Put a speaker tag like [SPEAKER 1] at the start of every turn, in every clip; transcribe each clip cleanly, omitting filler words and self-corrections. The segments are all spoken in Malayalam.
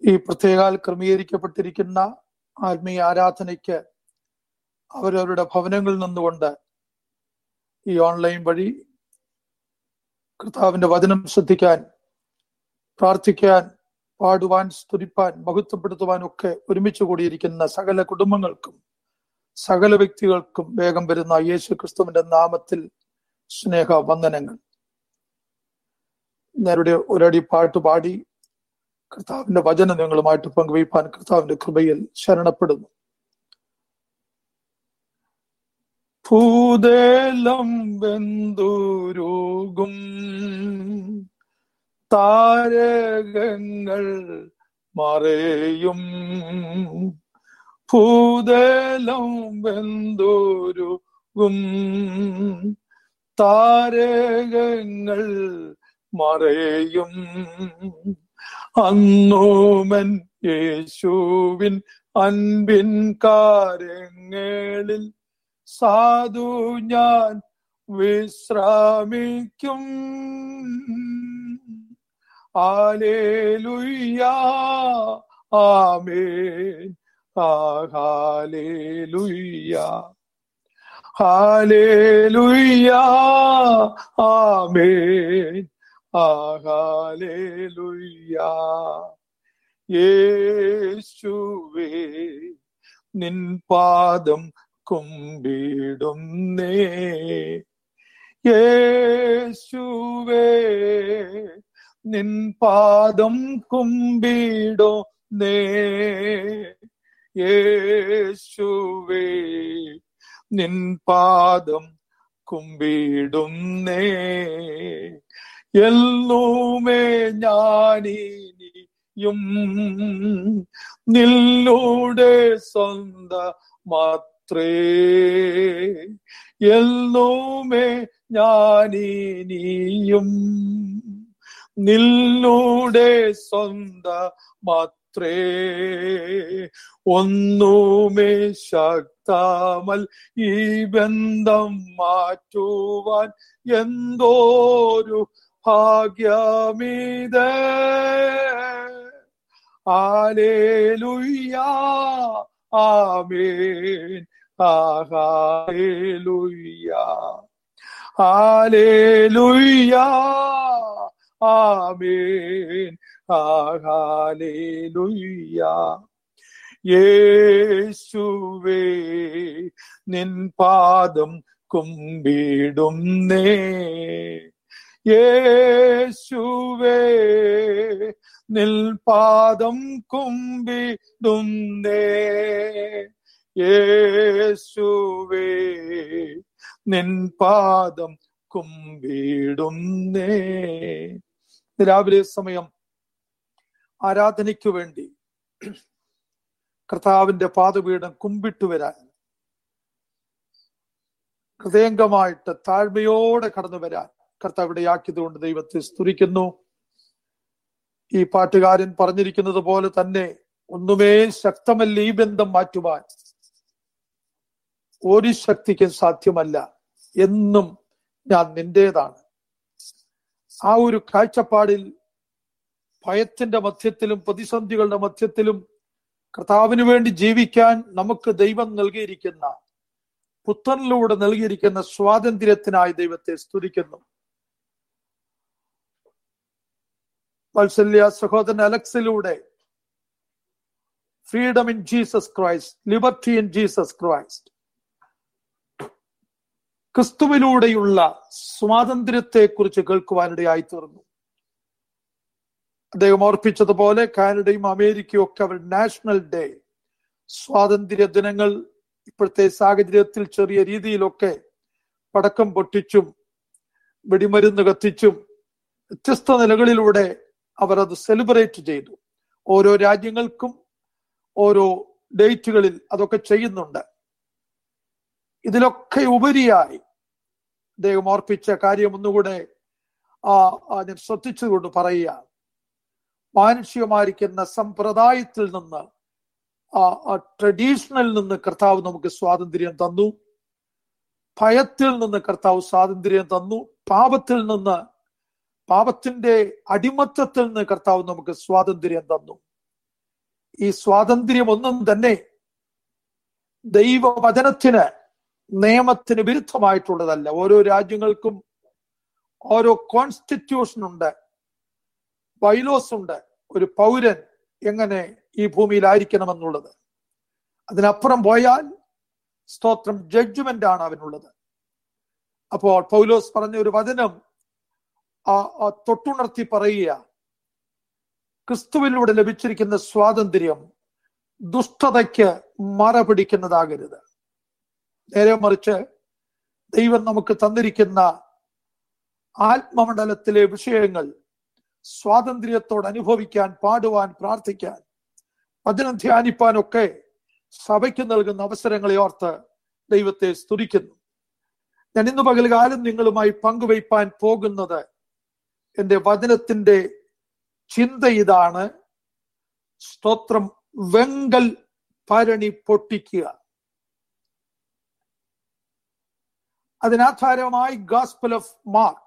[SPEAKER 1] ഈ പ്രത്യേകാൽ ക്രമീകരിക്കപ്പെട്ടിരിക്കുന്ന ആത്മീയ ആരാധനയ്ക്ക് അവരവരുടെ ഭവനങ്ങളിൽ നിന്നുകൊണ്ട് ഈ ഓൺലൈൻ വഴി കർത്താവിന്റെ വചനം ശ്രദ്ധിക്കാൻ, പ്രാർത്ഥിക്കാൻ, പാടുവാൻ, സ്തുതിപ്പാൻ, മഹത്വപ്പെടുത്തുവാൻ ഒക്കെ ഒരുമിച്ച് കൂടിയിരിക്കുന്ന സകല കുടുംബങ്ങൾക്കും സകല വ്യക്തികൾക്കും വേഗം വരുന്ന യേശു ക്രിസ്തുവിന്റെ നാമത്തിൽ സ്നേഹ വന്ദനങ്ങൾ. ഞാനിവിടെ ഒരടി പാട്ട് പാടി കർത്താവിന്റെ വചനം നിങ്ങളുമായിട്ട് പങ്കുവയ്പ്പാൻ കർത്താവിന്റെ കൃപയിൽ ശരണപ്പെടുന്നു. ഭൂതലം വെന്തുരുകും, താരകങ്ങൾ മറയും. ഭൂതലം വെന്തുരുകും, താരകങ്ങൾ മറയും. അന്നോമൻ യേശുവിൻ അൻപിൻ കാര്യങ്ങളിൽ സാധു ഞാൻ വിശ്രമിക്കും. ഹല്ലേലൂയ ആമേൻ, ഹല്ലേലൂയ ഹല്ലേലൂയ ആമേൻ, ഹല്ലേലൂയ. യേശുവേ നിൻ പാദം കുമ്പിടുന്നേ, യേശുവേ നിൻ പാദം കുമ്പിടുന്നേ, യേശുവേ നിൻ പാദം കുമ്പിടുന്നേ. എല്ലുമേ ഞാനിനിയും നിന്നോടെ സ്വന്തമാത്രേ, എല്ലുമേ ഞാനിനിയും നിന്നോടെ സ്വന്തമാത്രേ. ഒന്നുമേ ശക്തമൽ ഈ ബന്ധം മാറ്റുവാൻ, എന്തോരു ഭാഗ്യമിത്. ഹല്ലേലൂയ ആമേൻ, ഹല്ലേലൂയ ഹല്ലേലൂയ ആമേൻ, ഹല്ലേലൂയ. യേശുവേ നിൻ പാദം കുമ്പിടുന്നേ, യേശുവേ നിൻ പാദം കുമ്പിടുന്നേ, യേശുവേ നിൻ പാദം കുമ്പിടുന്നേ. രാവിലെ സമയം ആരാധനയ്ക്ക് വേണ്ടി കർത്താവിന്റെ പാദപീഠം കുമ്പിട്ടു വരാൻ, ഹൃദയംഗമായിട്ട് താഴ്മയോടെ കടന്നു വരാൻ കർത്താവ് ഇടയാക്കിയതുകൊണ്ട് ദൈവത്തെ സ്തുതിക്കുന്നു. ഈ പാട്ടുകാരൻ പറഞ്ഞിരിക്കുന്നത് പോലെ തന്നെ ഒന്നുമേ ശക്തമല്ല ഈ ബന്ധം മാറ്റുവാൻ, ഒരു ശക്തിക്കും സാധ്യമല്ല, എന്നും ഞാൻ നിന്റേതാണ്. ആ ഒരു കാഴ്ചപ്പാടിൽ ഭയത്തിന്റെ മധ്യത്തിലും പ്രതിസന്ധികളുടെ മധ്യത്തിലും കർത്താവിന് വേണ്ടി ജീവിക്കാൻ നമുക്ക് ദൈവം നൽകിയിരിക്കുന്ന, പുത്രനിലൂടെ നൽകിയിരിക്കുന്ന സ്വാതന്ത്ര്യത്തിനായി ദൈവത്തെ സ്തുതിക്കുന്നു. വത്സല്യ സഹോദരൻ അലക്സിലൂടെ freedom in Jesus Christ, liberty in Jesus Christ, ക്രിസ്തുവിലൂടെയുള്ള സ്വാതന്ത്ര്യത്തെ കുറിച്ച് കേൾക്കുവാനിടയായി തീർന്നു. അദ്ദേഹം ഓർപ്പിച്ചതുപോലെ കാനഡയും അമേരിക്കയും ഒക്കെ അവരുടെ നാഷണൽ ഡേ, സ്വാതന്ത്ര്യ ദിനങ്ങൾ ഇപ്പോഴത്തെ സാഹചര്യത്തിൽ ചെറിയ രീതിയിലൊക്കെ പടക്കം പൊട്ടിച്ചും വെടിമരുന്ന് കത്തിച്ചും വ്യത്യസ്ത നിലകളിലൂടെ അവർ അത് സെലിബ്രേറ്റ് ചെയ്തു. ഓരോ രാജ്യങ്ങൾക്കും ഓരോ ഡേറ്റുകളിൽ അതൊക്കെ ചെയ്യുന്നുണ്ട്. ഇതിലൊക്കെ ഉപരിയായി അദ്ദേഹം ഓർപ്പിച്ച കാര്യം ഒന്നുകൂടെ ഞാൻ ശ്രദ്ധിച്ചുകൊണ്ട് പറയുക. മാനുഷികമായിരിക്കുന്ന സമ്പ്രദായത്തിൽ നിന്ന്, ട്രഡീഷണലിൽ നിന്ന് കർത്താവ് നമുക്ക് സ്വാതന്ത്ര്യം തന്നു. ഭയത്തിൽ നിന്ന് കർത്താവ് സ്വാതന്ത്ര്യം തന്നു. പാപത്തിൽ നിന്ന്, പാപത്തിന്റെ അടിമത്തത്തിൽ നിന്ന് കർത്താവ് നമുക്ക് സ്വാതന്ത്ര്യം തന്നു. ഈ സ്വാതന്ത്ര്യം ഒന്നും തന്നെ ദൈവവചനത്തിന്, നിയമത്തിന് വിരുദ്ധമായിട്ടുള്ളതല്ല. ഓരോ രാജ്യങ്ങൾക്കും ഓരോ കോൺസ്റ്റിറ്റ്യൂഷൻ ഉണ്ട്, ബൈലോസ് ഉണ്ട്. ഒരു പൗരൻ എങ്ങനെ ഈ ഭൂമിയിലായിരിക്കണമെന്നുള്ളത്. അതിനപ്പുറം പോയാൽ സ്തോത്രം ജഡ്ജ്മെന്റ് ആണ് അവനുള്ളത്. അപ്പോൾ പൗലോസ് പറഞ്ഞ ഒരു വചനം തൊട്ടുണർത്തി പറയുക, ക്രിസ്തുവിലൂടെ ലഭിച്ചിരിക്കുന്ന സ്വാതന്ത്ര്യം ദുഷ്ടതയ്ക്ക് മറ പിടിക്കുന്നതാകരുത്. നേരെ മറിച്ച് ദൈവം നമുക്ക് തന്നിരിക്കുന്ന ആത്മമണ്ഡലത്തിലെ വിഷയങ്ങൾ സ്വാതന്ത്ര്യത്തോട് അനുഭവിക്കാൻ, പാടുവാൻ, പ്രാർത്ഥിക്കാൻ, വചനം ധ്യാനിപ്പാനൊക്കെ സഭയ്ക്ക് നൽകുന്ന അവസരങ്ങളെ ഓർത്ത് ദൈവത്തെ സ്തുതിക്കുന്നു. ഞാൻ ഇന്ന് പകൽകാലം നിങ്ങളുമായി പങ്കുവയ്പാൻ പോകുന്നത് എൻ്റെ വചനത്തിന്റെ ചിന്ത ഇതാണ്: സ്തോത്രം, വെങ്കൽ ഭരണി പൊട്ടിക്കുക. അതിനാധാരമായി ഗോസ്പൽ ഓഫ് മാർക്ക്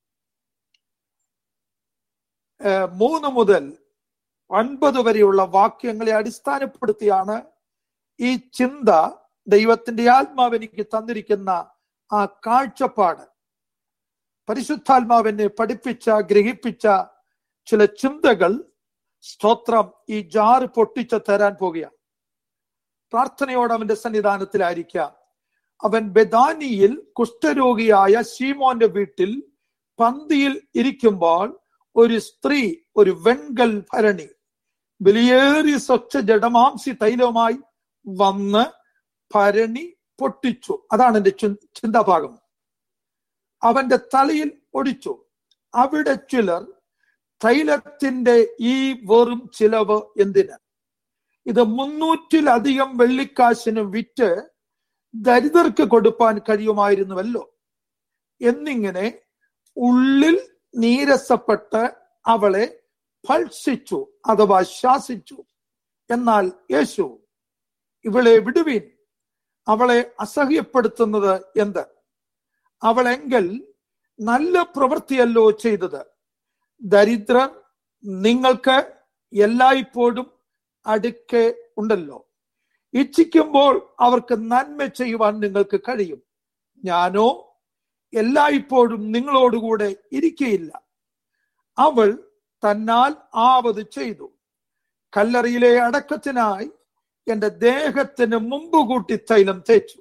[SPEAKER 1] 3 മുതൽ 9 വരെയുള്ള വാക്യങ്ങളെ അടിസ്ഥാനപ്പെടുത്തിയാണ് ഈ ചിന്ത, ദൈവത്തിന്റെ ആത്മാവ് എനിക്ക് തന്നിരിക്കുന്ന ആ കാഴ്ചപ്പാട്, പരിശുദ്ധാത്മാവിനെ പഠിപ്പിച്ച, ഗ്രഹിപ്പിച്ച ചില ചിന്തകൾ സ്തോത്രം ഈ ജാറ് പൊട്ടിച്ച് തരാൻ പോകുകയാണ്. പ്രാർത്ഥനയോടെ അവന്റെ സന്നിധാനത്തിലായിരിക്കാം. അവൻ ബെഥാനിയിൽ കുഷ്ഠരോഗിയായ ശീമോന്റെ വീട്ടിൽ പന്തിയിൽ ഇരിക്കുമ്പോൾ ഒരു സ്ത്രീ ഒരു വെങ്കൽ ഭരണി വിലയേറിയ സ്വച്ഛ ജഡമാംസി തൈലവുമായി വന്ന് ഭരണി പൊട്ടിച്ചു. അതാണ് എന്റെ ചിന്താഭാഗം. അവന്റെ തലയിൽ ഒടിച്ചു. അവിടെ ചിലർ തൈലത്തിന്റെ ഈ വെറും ചിലവ് എന്തിന്? ഇത് 300-ലധികം വെള്ളിക്കാശിന് വിറ്റ് ദരിദ്രർക്ക് കൊടുപ്പാൻ കഴിയുമായിരുന്നുവല്ലോ എന്നിങ്ങനെ ഉള്ളിൽ നീരസപ്പെട്ട് അവളെ ഭത്സിച്ചു അഥവാ ശാസിച്ചു. എന്നാൽ യേശു, ഇവളെ വിടുവീൻ, അവളെ അസഹ്യപ്പെടുത്തുന്നത് എന്ത്? അവളെങ്കിൽ നല്ല പ്രവൃത്തിയല്ലോ ചെയ്തത്. ദരിദ്രർ നിങ്ങൾക്ക് എല്ലായ്പ്പോഴും അടുക്കെ ഉണ്ടല്ലോ. ഇച്ഛിക്കുമ്പോൾ അവർക്ക് നന്മ ചെയ്യുവാൻ നിങ്ങൾക്ക് കഴിയും. ഞാനോ എല്ലായ്പ്പോഴും നിങ്ങളോടുകൂടെ ഇരിക്കയില്ല. അവൾ തന്നാൽ ആവത് ചെയ്തു. കല്ലറയിലെ അടക്കത്തിനായി എന്റെ ദേഹത്തിന് മുമ്പ് കൂട്ടി തൈലം തേച്ചു.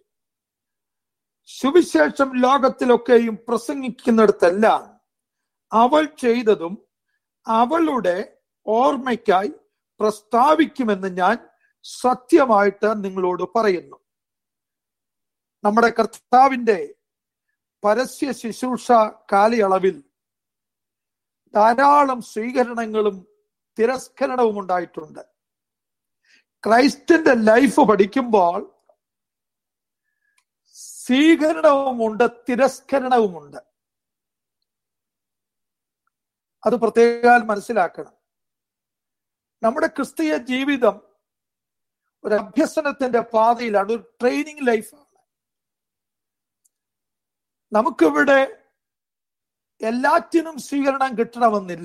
[SPEAKER 1] സുവിശേഷം ലോകത്തിലൊക്കെയും പ്രസംഗിക്കുന്നിടത്തെല്ലാം അവൾ ചെയ്തതും അവളുടെ ഓർമ്മയ്ക്കായി പ്രസ്താവിക്കുമെന്ന് ഞാൻ സത്യമായിട്ട് നിങ്ങളോട് പറയുന്നു. നമ്മുടെ കർത്താവിന്റെ പരസ്യ ശുശ്രൂഷ കാലയളവിൽ ധാരാളം സ്വീകരണങ്ങളും തിരസ്കരണവും ഉണ്ടായിട്ടുണ്ട്. ക്രൈസ്റ്റിന്റെ ലൈഫ് പഠിക്കുമ്പോൾ സ്വീകരണവുമുണ്ട്, തിരസ്കരണവുമുണ്ട്. അത് പ്രത്യേകം മനസ്സിലാക്കണം. നമ്മുടെ ക്രിസ്തീയ ജീവിതം ഒരു അഭ്യസനത്തിന്റെ പാതയിലാണ്, ഒരു ട്രെയിനിങ് ലൈഫാണ്. നമുക്കിവിടെ എല്ലാറ്റിനും സ്വീകരണം കിട്ടണമെന്നില്ല,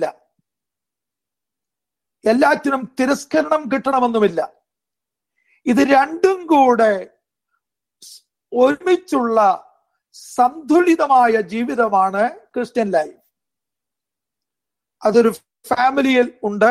[SPEAKER 1] എല്ലാറ്റിനും തിരസ്കരണം കിട്ടണമെന്നുമില്ല. ഇത് രണ്ടും കൂടെ ഒരുമിച്ചുള്ള സന്തുലിതമായ ജീവിതമാണ് ക്രിസ്ത്യൻ ലൈഫ്. അതൊരു ഫാമിലിയിൽ ഉണ്ട്,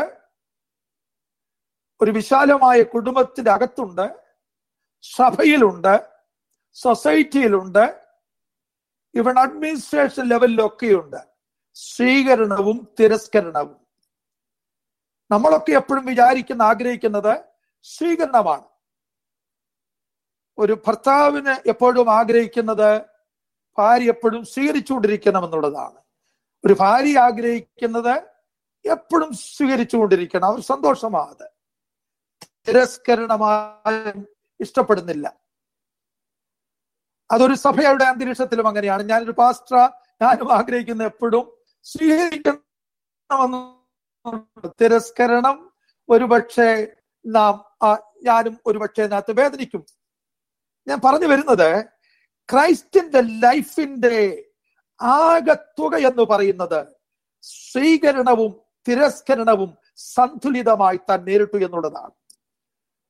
[SPEAKER 1] ഒരു വിശാലമായ കുടുംബത്തിന്റെ അകത്തുണ്ട്, സഭയിലുണ്ട്, സൊസൈറ്റിയിലുണ്ട്, ഇവൺ അഡ്മിനിസ്ട്രേഷൻ ലെവലിലൊക്കെയുണ്ട്. സ്വീകരണവും തിരസ്കരണവും. നമ്മളൊക്കെ എപ്പോഴും ആഗ്രഹിക്കുന്നത് സ്വീകരണമാണ്. ഒരു ഭർത്താവിന് എപ്പോഴും ആഗ്രഹിക്കുന്നത് ഭാര്യ എപ്പോഴും സ്വീകരിച്ചുകൊണ്ടിരിക്കണം എന്നുള്ളതാണ്. ഒരു ഭാര്യ ആഗ്രഹിക്കുന്നത് എപ്പോഴും സ്വീകരിച്ചുകൊണ്ടിരിക്കണം, അവർ സന്തോഷമാണ്. തിരസ്കരണമായി ഇഷ്ടപ്പെടുന്നില്ല. അതൊരു സഭയുടെ അന്തരീക്ഷത്തിലും അങ്ങനെയാണ്. ഞാനൊരു പാസ്റ്റർ, ഞാനും ആഗ്രഹിക്കുന്ന എപ്പോഴും സ്വീകരിക്കണമെന്ന്. തിരസ്കരണം ഒരുപക്ഷെ ഞാനും ഒരുപക്ഷെ അതിനകത്ത് വേദനിക്കും. ഞാൻ പറഞ്ഞു വരുന്നത്, ക്രൈസ്റ്റിന്റെ ലൈഫിന്റെ ആകത്തുക എന്ന് പറയുന്നത് സ്വീകരണവും തിരസ്കരണവും സന്തുലിതമായി താൻ നേരിട്ടു എന്നുള്ളതാണ്.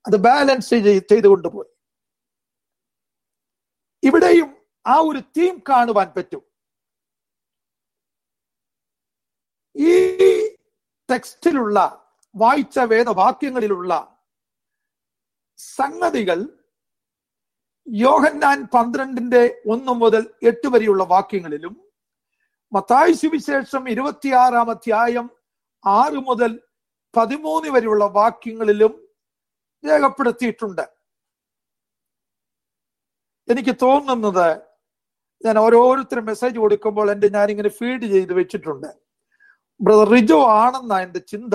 [SPEAKER 1] അത് ബാലൻസ് ചെയ്തുകൊണ്ടുപോയി. ഇവിടെയും ആ ഒരു തീം കാണുവാൻ പറ്റും. ഈ ടെക്സ്റ്റിലുള്ള വായിച്ച വേദവാക്യങ്ങളിലുള്ള സംഗതികൾ യോഹന്നാൻ 12:1 മുതൽ 8 വരെയുള്ള വാക്യങ്ങളിലും മത്തായി സുവിശേഷം 26 അധ്യായം 6 മുതൽ 13 വരെയുള്ള വാക്യങ്ങളിലും രേഖപ്പെടുത്തിയിട്ടുണ്ട്. എനിക്ക് തോന്നുന്നത്, ഞാൻ ഓരോരുത്തരും മെസ്സേജ് കൊടുക്കുമ്പോൾ ഞാനിങ്ങനെ ഫീഡ് ചെയ്ത് വെച്ചിട്ടുണ്ട്. ബ്രദർ റിജോ ആണെന്ന എന്റെ ചിന്ത.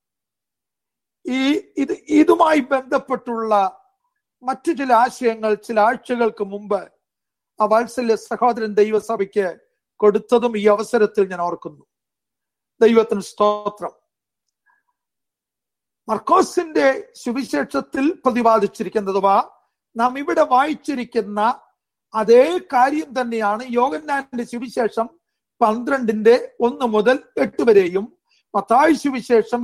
[SPEAKER 1] ഇതുമായി ബന്ധപ്പെട്ടുള്ള മറ്റു ചില ആശയങ്ങൾ ചില ആഴ്ചകൾക്ക് മുമ്പ് ആ വാത്സല്യ സഹോദരൻ ദൈവസഭയ്ക്ക് കൊടുത്തതും ഈ അവസരത്തിൽ ഞാൻ ഓർക്കുന്നു. ദൈവത്തിന് സ്തോത്രം. മർക്കോസിന്റെ സുവിശേഷത്തിൽ പ്രതിപാദിച്ചിരിക്കുന്നതുവാ നാം ഇവിടെ വായിച്ചിരിക്കുന്ന അതേ കാര്യം തന്നെയാണ് യോഹന്നാന്റെ സുവിശേഷം 12:1 മുതൽ 8 വരെയും മത്തായി സുവിശേഷം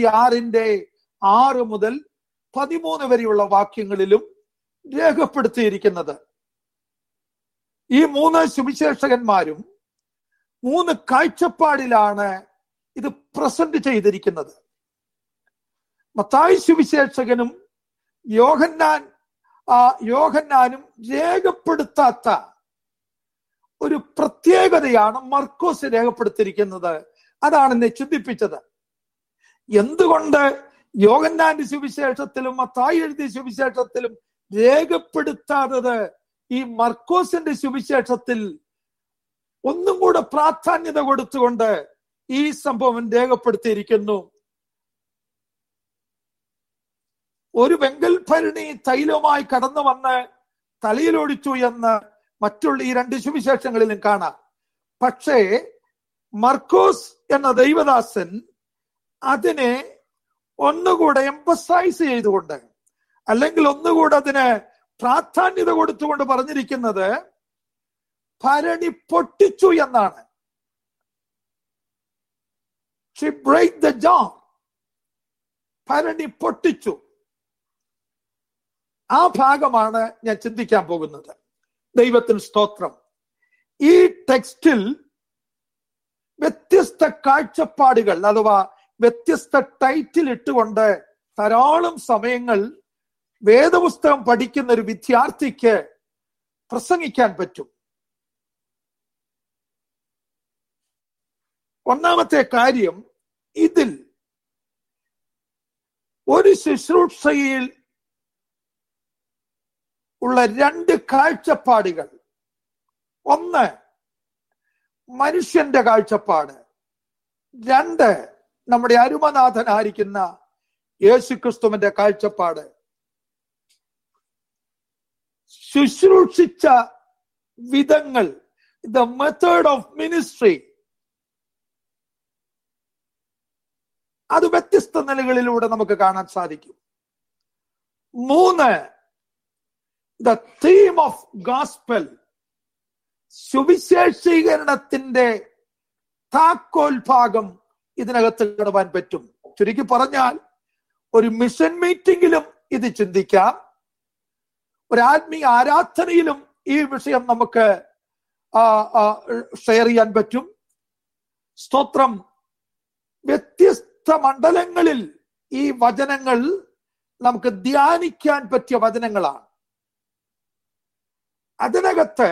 [SPEAKER 1] 26:6 മുതൽ 13 വരെയുള്ള വാക്യങ്ങളിലും രേഖപ്പെടുത്തിയിരിക്കുന്നത്. ഈ 3 സുവിശേഷകന്മാരും 3 കാഴ്ചപ്പാടിലാണ് ഇത് പ്രസന്റ് ചെയ്തിരിക്കുന്നത്. മത്തായി സുവിശേഷകനും യോഹന്നാനും രേഖപ്പെടുത്താത്ത ഒരു പ്രത്യേകതയാണ് മർക്കോസ് രേഖപ്പെടുത്തിയിരിക്കുന്നത്. അതാണ് എന്നെ ചിന്തിപ്പിച്ചത്. എന്തുകൊണ്ട് യോഹന്നാന്റെ സുവിശേഷത്തിലും മത്തായി എഴുതിയ സുവിശേഷത്തിലും രേഖപ്പെടുത്താത്തത് ഈ മർക്കോസിന്റെ സുവിശേഷത്തിൽ ഒന്നും കൂടെ പ്രാധാന്യത കൊടുത്തുകൊണ്ട് ഈ സംഭവം രേഖപ്പെടുത്തിയിരിക്കുന്നു? ഒരു വെങ്കൽ ഭരണി തൈലവുമായി കടന്നു വന്ന് തലയിലൊഴിച്ചു എന്ന് മറ്റുള്ള ഈ 2 സുവിശേഷങ്ങളിലും കാണാം. പക്ഷേ മർക്കോസ് എന്ന ദൈവദാസൻ അതിനെ ഒന്നുകൂടെ എംഫസൈസ് ചെയ്തുകൊണ്ട്, അല്ലെങ്കിൽ ഒന്നുകൂടെ അതിന് പ്രാധാന്യത കൊടുത്തുകൊണ്ട് പറഞ്ഞിരിക്കുന്നത് ഭരണി പൊട്ടിച്ചു എന്നാണ്. She break the jar. ഭരണി പൊട്ടിച്ചു. ആ ഭാഗമാണ് ഞാൻ ചിന്തിക്കാൻ പോകുന്നത്. ദൈവത്തിന് സ്തോത്രം. ഈ ടെക്സ്റ്റിൽ വ്യത്യസ്ത കാഴ്ചപ്പാടുകൾ അഥവാ വ്യത്യസ്ത ടൈറ്റിൽ ഇട്ടുകൊണ്ട് ധാരാളം സമയങ്ങൾ വേദപുസ്തകം പഠിക്കുന്ന ഒരു വിദ്യാർത്ഥിക്ക് പ്രസംഗിക്കാൻ പറ്റും. ഒന്നാമത്തെ കാര്യം, ഇതിൽ ഒരു ശുശ്രൂഷയിൽ ഉള്ള 2 കാഴ്ചപ്പാടുകൾ. ഒന്ന് മനുഷ്യന്റെ കാഴ്ചപ്പാട്, 2 നമ്മുടെ അരുമനാഥനായിരിക്കുന്ന യേശുക്രിസ്തുവിന്റെ കാഴ്ചപ്പാട്. ശുശ്രൂഷിച്ച വിധങ്ങൾ, ദ മെത്തേഡ് ഓഫ് മിനിസ്ട്രി, അത് വ്യത്യസ്ത നിലകളിലൂടെ നമുക്ക് കാണാൻ സാധിക്കും. 3, ദ തീം ഓഫ് ഗോസ്പൽ, സുവിശേഷീകരണത്തിന്റെ താക്കോൽ ഭാഗം ഇതിനകത്ത് കാണുവാൻ പറ്റും. ചുരുക്കി പറഞ്ഞാൽ ഒരു മിഷൻ മീറ്റിംഗിലും ഇത് ചിന്തിക്കാം, ഒരു ആത്മീയ ആരാധനയിലും ഈ വിഷയം നമുക്ക് ഷെയർ ചെയ്യാൻ പറ്റും. സ്തോത്രം. വ്യത്യസ്ത മണ്ഡലങ്ങളിൽ ഈ വചനങ്ങൾ നമുക്ക് ധ്യാനിക്കാൻ പറ്റിയ വചനങ്ങളാണ്. അതിനകത്ത്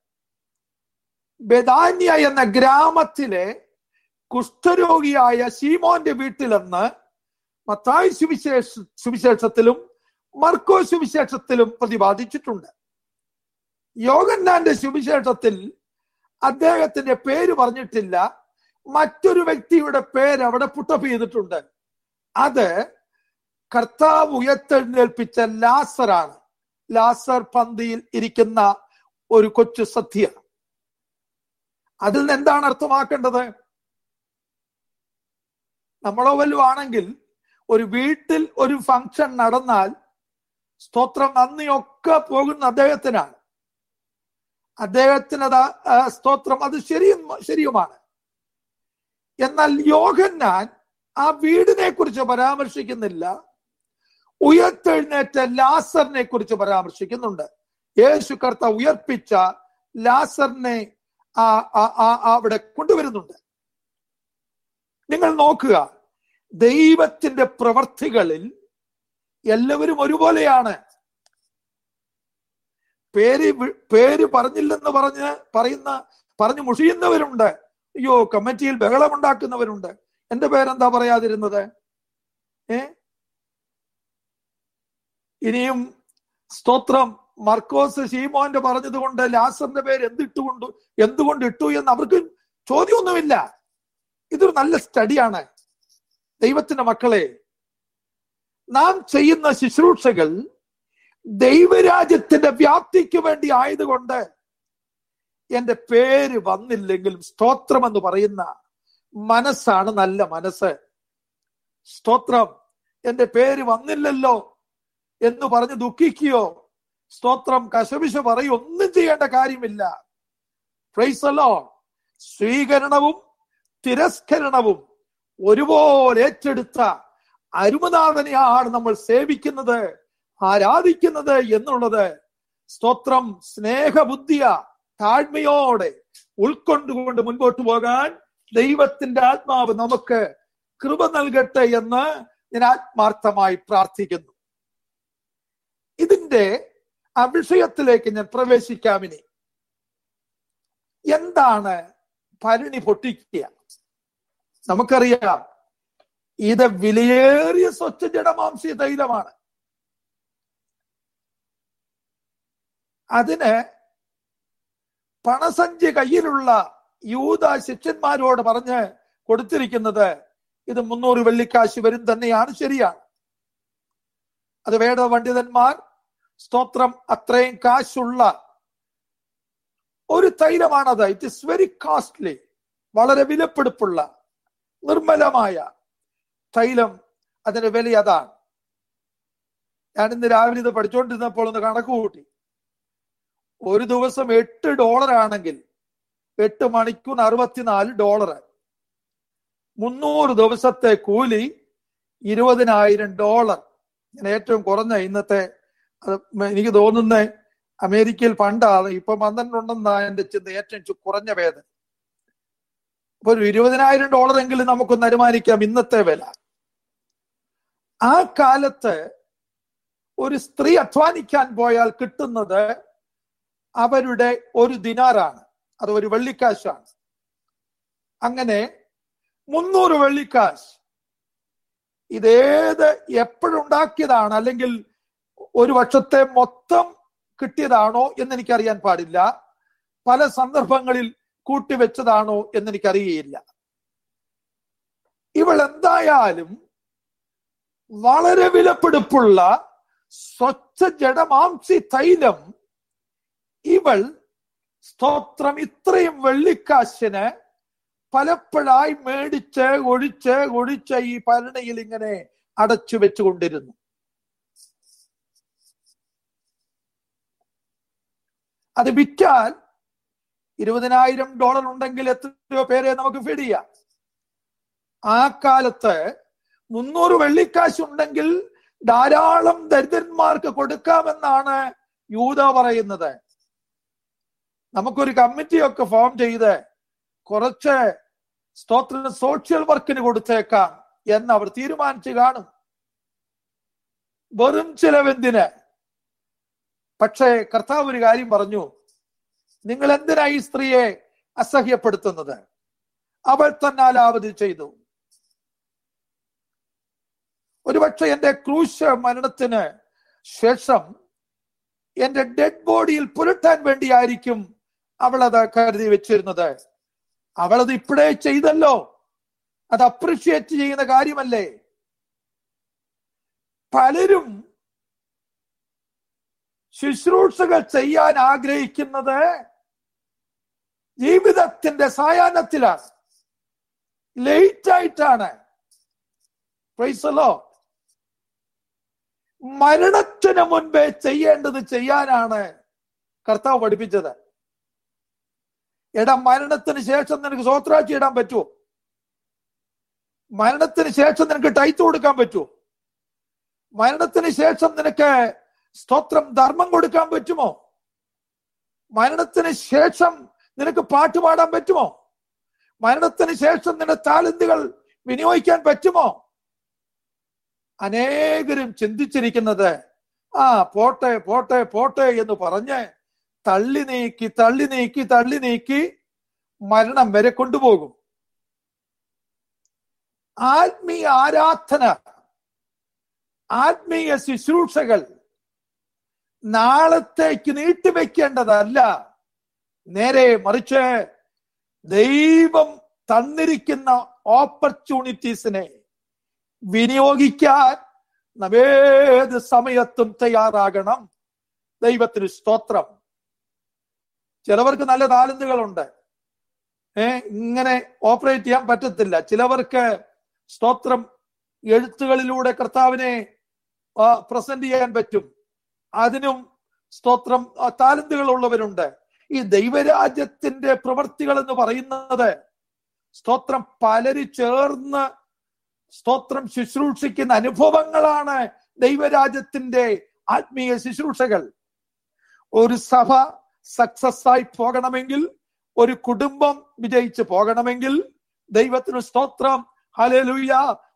[SPEAKER 1] ബെഥാന്യ എന്ന ഗ്രാമത്തിലെ കുഷ്ഠരോഗിയായ ശീമോന്റെ വീട്ടിലെന്ന് മത്തായി സുവിശേഷത്തിലും മർക്കോസ് സുവിശേഷത്തിലും പ്രതിപാദിച്ചിട്ടുണ്ട്. യോഹന്നാന്റെ സുവിശേഷത്തിൽ അദ്ദേഹത്തിന്റെ പേര് പറഞ്ഞിട്ടില്ല. മറ്റൊരു വ്യക്തിയുടെ പേര് അവിടെ പുട്ടപ്പ് ചെയ്തിട്ടുണ്ട്. അത് കർത്താവ് ഉയർത്തെഴുന്നേൽപ്പിച്ച ലാസറാണ്. ലാസർ പന്തിയിൽ ഇരിക്കുന്ന ഒരു കൊച്ചു സദ്യ. അതിൽ നിന്ന് എന്താണ് അർത്ഥമാക്കേണ്ടത്? നമ്മളോ വല്ലതും ആണെങ്കിൽ ഒരു വീട്ടിൽ ഒരു ഫംഗ്ഷൻ നടന്നാൽ സ്തോത്രം നന്ദിയൊക്കെ പോകുന്ന അദ്ദേഹത്തിനാണ്. അദ്ദേഹത്തിന് സ്തോത്രം അത് ശരിയുമാണ്. എന്നാൽ യോഹന്നാൻ ആ വീടിനെ കുറിച്ച് പരാമർശിക്കുന്നില്ല. ഉയർത്തെഴുന്നേറ്റ ലാസറിനെ കുറിച്ച് പരാമർശിക്കുന്നുണ്ട്. യേശു കർത്താവ് ഉയർപ്പിച്ച ലാസറിനെ അവിടെ കൊണ്ടുവരുന്നുണ്ട്. നിങ്ങൾ നോക്കുക, ദൈവത്തിന്റെ പ്രവർത്തികളിൽ എല്ലാവരും ഒരുപോലെയാണ്. പേര് പറഞ്ഞില്ലെന്ന് പറഞ്ഞു മുഷിയുന്നവരുണ്ട്. അയ്യോ, കമ്മിറ്റിയിൽ ബഹളമുണ്ടാക്കുന്നവരുണ്ട്. എന്റെ പേരെന്താ പറയാതിരുന്നത്? ഇനിയും സ്തോത്രം, മർക്കോസ് ശീമോന്റെ പറഞ്ഞതുകൊണ്ട് ലാസറിന്റെ പേര് എന്തുകൊണ്ട് ഇട്ടു എന്ന് അവർക്ക് ചോദ്യമൊന്നുമില്ല. ഇതൊരു നല്ല സ്റ്റഡിയാണ്. ദൈവത്തിന്റെ മക്കളെ, നാം ചെയ്യുന്ന ശുശ്രൂഷകൾ ദൈവരാജ്യത്തിന്റെ വ്യാപ്തിക്ക് വേണ്ടി ആയതുകൊണ്ട് എന്റെ പേര് വന്നില്ലെങ്കിലും സ്തോത്രം എന്ന് പറയുന്ന മനസ്സാണ് നല്ല മനസ്സ്. സ്തോത്രം, എന്റെ പേര് വന്നില്ലല്ലോ എന്ന് പറഞ്ഞ് ദുഃഖിക്കുകയോ സ്തോത്രം കശപിശ പറയുകയോ ഒന്നും ചെയ്യേണ്ട കാര്യമില്ല. Praise the Lord. സ്വീകരണവും തിരസ്കരണവും ഒരുപോലെ ഏറ്റെടുത്ത അരുമനാഥനെയാണ് നമ്മൾ സേവിക്കുന്നത്, ആരാധിക്കുന്നത് എന്നുള്ളത് സ്തോത്രം സ്നേഹബുദ്ധിയ താഴ്മയോടെ ഉൾക്കൊണ്ടുകൊണ്ട് മുൻപോട്ട് പോകാൻ ദൈവത്തിന്റെ ആത്മാവ് നമുക്ക് കൃപ നൽകട്ടെ എന്ന് ഞാൻ ആത്മാർത്ഥമായി പ്രാർത്ഥിക്കുന്നു. ഇതിന്റെ ആ വിഷയത്തിലേക്ക് ഞാൻ പ്രവേശിക്കാമിനി. എന്താണ് ഭരണി പൊട്ടിക്കുക? നമുക്കറിയാം, ഇത് വിലയേറിയ സ്വച്ഛ ജഡമാംസീയ തൈലമാണ്. അതിന് പണസഞ്ചി കയ്യിലുള്ള യൂദ ശിഷ്യന്മാരോട് പറഞ്ഞ് കൊടുത്തിരിക്കുന്നത് ഇത് 300 വെള്ളിക്കാശ് വരും തന്നെയാണ്. ശരിയാണ്. അത് വേദ പണ്ഡിതന്മാർ സ്തോത്രം അത്രയും കാശുള്ള ഒരു തൈലമാണത്. ഇറ്റ് ഇസ് വെരി കോസ്റ്റ്ലി, വളരെ വിലപിടിപ്പുള്ള നിർമ്മലമായ തൈലം. അതിന്റെ വില അതാണ്. ഞാൻ ഇന്ന് രാവിലെ ഇത് പഠിച്ചുകൊണ്ടിരുന്നപ്പോൾ ഒന്ന് കണക്ക് കൂട്ടി. ഒരു ദിവസം $8 ആണെങ്കിൽ 8 മണിക്കൂർ $64. 300 ദിവസത്തെ കൂലി $20,000. ഞാൻ ഏറ്റവും കുറഞ്ഞ ഇന്നത്തെ, എനിക്ക് തോന്നുന്ന അമേരിക്കയിൽ പണ്ടാണ്, ഇപ്പൊ 12 ഉണ്ടെന്നാ എന്റെ ചിന്ത. ഏറ്റവും കുറഞ്ഞ വേതനം ഇപ്പൊ ഒരു $20,000 എങ്കിലും നമുക്കൊന്ന് അനുമാനിക്കാം ഇന്നത്തെ വില. ആ കാലത്ത് ഒരു സ്ത്രീ അധ്വാനിക്കാൻ പോയാൽ കിട്ടുന്നത് അവരുടെ ഒരു ദിനാറാണ്, അത് ഒരു വെള്ളിക്കാശാണ്. അങ്ങനെ 300 വെള്ളിക്കാശ് ഇതേത് എപ്പോഴുണ്ടാക്കിയതാണ്, അല്ലെങ്കിൽ ഒരു വർഷത്തെ മൊത്തം കിട്ടിയതാണോ എന്നെനിക്കറിയാൻ പാടില്ല. പല സന്ദർഭങ്ങളിൽ കൂട്ടിവെച്ചതാണോ എന്നെനിക്കറിയില്ല. ഇവൾ എന്തായാലും വളരെ വിലപിടിപ്പുള്ള സ്വച്ഛ ജഡമാംസി തൈലം ഇവൾ സ്തോത്രം ഇത്രയും വെള്ളിക്കാശിന് പലപ്പോഴായി മേടിച്ച് ഒഴിച്ച് ഈ ഭരണിയിൽ ഇങ്ങനെ അടച്ചു വെച്ചുകൊണ്ടിരുന്നു. അത് വിറ്റാൽ $20,000 ഉണ്ടെങ്കിൽ എത്രയോ പേരെ നമുക്ക് ഫീഡ് ചെയ്യാം. ആ കാലത്ത് 300 വെള്ളിക്കാശ് ഉണ്ടെങ്കിൽ ധാരാളം ദരിദ്രന്മാർക്ക് കൊടുക്കാമെന്നാണ് യൂദ പറയുന്നത്. നമുക്കൊരു കമ്മിറ്റിയൊക്കെ ഫോം ചെയ്ത് കുറച്ച് സ്തോത്ര സോഷ്യൽ വർക്കിന് കൊടുത്തേക്കാം എന്ന് അവർ തീരുമാനിച്ചു കാണും. വെറും ചിലവെന്തിന്? പക്ഷേ കർത്താവ് ഒരു കാര്യം പറഞ്ഞു, നിങ്ങൾ എന്തിനാ ഈ സ്ത്രീയെ അസഹ്യപ്പെടുത്തുന്നത്? അവൾ തന്നാലാവധി ചെയ്തു. ഒരുപക്ഷെ എന്റെ ക്രൂശ മരണത്തിന് ശേഷം എന്റെ ഡെഡ് ബോഡിയിൽ പുരട്ടാൻ വേണ്ടിയായിരിക്കും അവളത് കരുതി വെച്ചിരുന്നത്. അവളത് ഇപ്പോഴേ ചെയ്തല്ലോ. അത് അപ്രിഷിയേറ്റ് ചെയ്യുന്ന കാര്യമല്ലേ? പലരും ശുശ്രൂഷകൾ ചെയ്യാൻ ആഗ്രഹിക്കുന്നത് ജീവിതത്തിന്റെ സായാഹ്നത്തിലാണ്, ലേറ്റ് ആയിട്ടാണ്. Praise the Lord. മരണത്തിന് മുൻപേ ചെയ്യേണ്ടത് ചെയ്യാനാണ് കർത്താവ് പഠിപ്പിച്ചത്. എടാ, മരണത്തിന് ശേഷം നിനക്ക് സ്വത്രാഴ്ച ഇടാൻ പറ്റുമോ? മരണത്തിന് ശേഷം നിനക്ക് ടൈറ്റ് കൊടുക്കാൻ പറ്റുമോ? മരണത്തിന് ശേഷം നിനക്ക് സ്തോത്രം ധർമ്മം കൊടുക്കാൻ പറ്റുമോ? മരണത്തിന് ശേഷം നിനക്ക് പാട്ട് പാടാൻ പറ്റുമോ? മരണത്തിന് ശേഷം നിന്റെ താലന്തുകൾ വിനിയോഗിക്കാൻ പറ്റുമോ? അനേകരും ചിന്തിച്ചിരിക്കുന്നത് പോട്ടെ പോട്ടെ പോട്ടെ എന്ന് പറഞ്ഞ് തള്ളി നീക്കി മരണം വരെ കൊണ്ടുപോകും. ആത്മീയ ആരാധന, ആത്മീയ ശുശ്രൂഷകൾ നാളത്തേക്ക് നീട്ടിവെക്കേണ്ടതല്ല. നേരെ മറിച്ച് ദൈവം തന്നിരിക്കുന്ന ഓപ്പർച്യൂണിറ്റീസിനെ വിനിയോഗിക്കാൻ നാം ഏത് സമയത്തും തയ്യാറാകണം. ദൈവത്തിന് സ്തോത്രം. ചിലവർക്ക് നല്ല താലന്തുകളുണ്ട്, ഇങ്ങനെ ഓപ്പറേറ്റ് ചെയ്യാൻ പറ്റത്തില്ല. ചിലവർക്ക് സ്തോത്രം എഴുത്തുകളിലൂടെ കർത്താവിനെ പ്രസന്റ് ചെയ്യാൻ പറ്റും. അതിനും സ്തോത്രം താലന്തുകൾ ഉള്ളവരുണ്ട്. ഈ ദൈവരാജ്യത്തിന്റെ പ്രവൃത്തികൾ എന്ന് പറയുന്നത് സ്തോത്രം പലര് ചേർന്ന് സ്തോത്രം ശുശ്രൂഷിക്കുന്ന അനുഭവങ്ങളാണ് ദൈവരാജ്യത്തിന്റെ ആത്മീയ ശുശ്രൂഷകൾ. ഒരു സഭ സക്സസ് ആയി പോകണമെങ്കിൽ, ഒരു കുടുംബം വിജയിച്ച് പോകണമെങ്കിൽ, ദൈവത്തിന് സ്തോത്രം, ഹല്ലേലൂയ,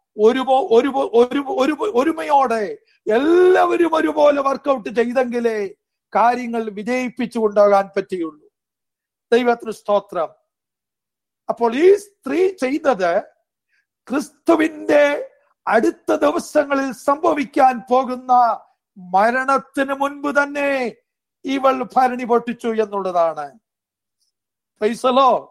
[SPEAKER 1] ഒരുമയോടെ എല്ലാവരും ഒരുപോലെ വർക്കൗട്ട് ചെയ്തെങ്കിലേ കാര്യങ്ങൾ വിജയിപ്പിച്ചു കൊണ്ടുപോകാൻ പറ്റുകയുള്ളൂ. ദൈവത്തിന് സ്തോത്രം. അപ്പോൾ ഈ സ്ത്രീ ചെയ്തത് ക്രിസ്തുവിന്റെ അടുത്ത ദിവസങ്ങളിൽ സംഭവിക്കാൻ പോകുന്ന മരണത്തിന് മുൻപ് തന്നെ ഇവൾ ഭരണി പൊട്ടിച്ചു എന്നുള്ളതാണ്. Praise the Lord.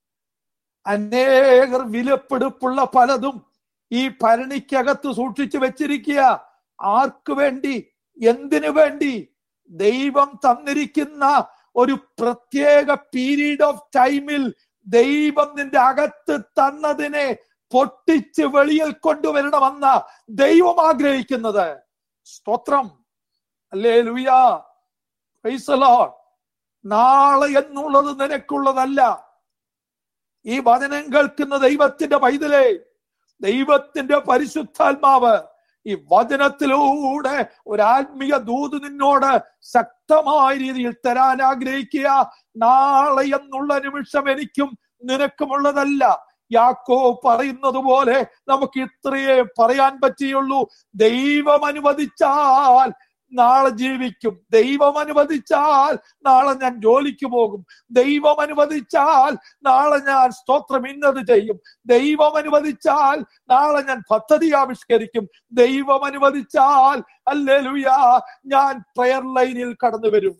[SPEAKER 1] അനേകർ വിലപിടിപ്പുള്ള പലതും ഈ ഭരണിക്കകത്ത് സൂക്ഷിച്ചു വെച്ചിരിക്കുക. ആർക്ക് വേണ്ടി? എന്തിനു വേണ്ടി? ദൈവം തന്നിരിക്കുന്ന ഒരു പ്രത്യേക പീരീഡ് ഓഫ് ടൈമിൽ ദൈവം നിന്റെ അകത്ത് തന്നതിനെ പൊട്ടിച്ച് വെളിയിൽ കൊണ്ടുവരണമെന്ന ദൈവം ആഗ്രഹിക്കുന്നത്. സ്തോത്രം, ഹല്ലേലൂയ, പ്രൈസ് ദി ലോർഡ്. നാളെ എന്നുള്ളത് നിനക്കുള്ളതല്ല. ഈ വചനം കേൾക്കുന്ന ദൈവത്തിന്റെ പൈതലേ, ദൈവത്തിന്റെ പരിശുദ്ധാത്മാവ് ഈ വചനത്തിലൂടെ ഒരു ആത്മീയ ദൂത് നിന്നോട് ശക്തമായ രീതിയിൽ തരാൻ ആഗ്രഹിക്കുക. നാളെ എന്നുള്ള നിമിഷം എനിക്കും നിനക്കുമുള്ളതല്ല. യാക്കോബ് പറയുന്നത് പോലെ നമുക്ക് ഇത്രയേ പറയാൻ പറ്റിയുള്ളൂ. ദൈവം അനുവദിച്ചാൽ നാളെ ജീവിക്കും. ദൈവം അനുവദിച്ചാൽ നാളെ ഞാൻ ജോലിക്ക് പോകും. ദൈവം അനുവദിച്ചാൽ നാളെ ഞാൻ സ്തോത്രം ഇന്നത് ചെയ്യും. ദൈവം അനുവദിച്ചാൽ നാളെ ഞാൻ പദ്ധതി ആവിഷ്കരിക്കും. ദൈവം അനുവദിച്ചാൽ ഹല്ലേലൂയ ഞാൻ പ്രയർ ലൈനിൽ കടന്നു വരും.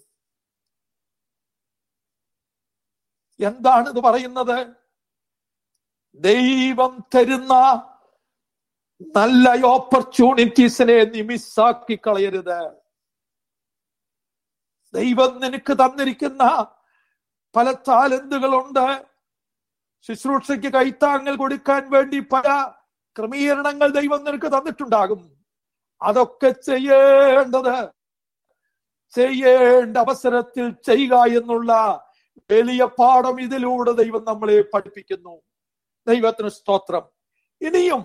[SPEAKER 1] എന്താണ് ഇത് പറയുന്നത്? ദൈവം തരുന്ന നല്ല ഓപ്പർച്യൂണിറ്റീസിനെ നീ മിസ്സാക്കി കളയരുത്. ദൈവം നിനക്ക് തന്നിരിക്കുന്ന പല താലന്തുകളുണ്ട്. ശുശ്രൂഷയ്ക്ക് കൈത്താങ്ങൽ കൊടുക്കാൻ വേണ്ടി പല ക്രമീകരണങ്ങൾ ദൈവം നിനക്ക് തന്നിട്ടുണ്ടാകും. അതൊക്കെ ചെയ്യേണ്ട അവസരത്തിൽ ചെയ്യുക എന്നുള്ള വലിയ പാഠം ഇതിലൂടെ ദൈവം നമ്മളെ പഠിപ്പിക്കുന്നു. ദൈവത്തിന് സ്തോത്രം. ഇനിയും